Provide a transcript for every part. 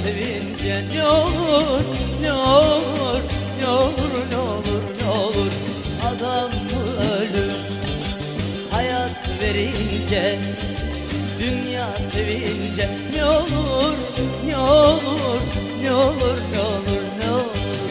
sevince ne olur, ne olur, ne olur, ne olur, ne olur. Adam mı ölür hayat verince, dünya sevince ne olur, ne olur, ne olur, ne olur, ne olur.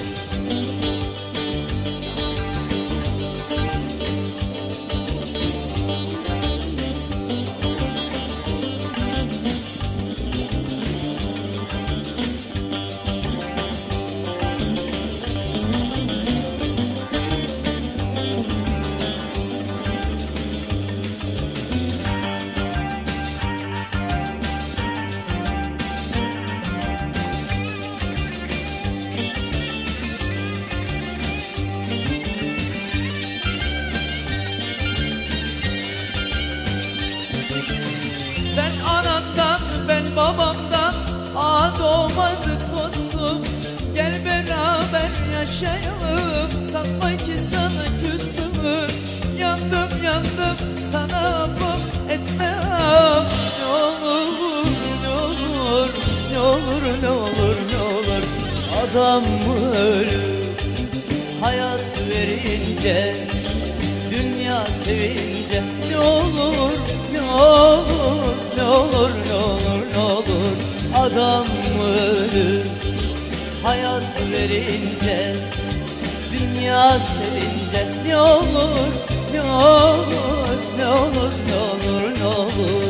Sen anandan, ben babamdan doğmadık dostum. Gel beraber yaşayalım, sanma ki sana küstüm. Yandım yandım, sana affım etmem. Ne olur, ne olur, ne olur, ne olur, ne olur. Adam mı ölür hayat verince, dünya sevince ne olur, ne olur, ne olur, ne olur, ne olur. Adam mı ölür hayat verince, dünya sevince ne olur, ne olur, ne olur, ne olur, ne olur.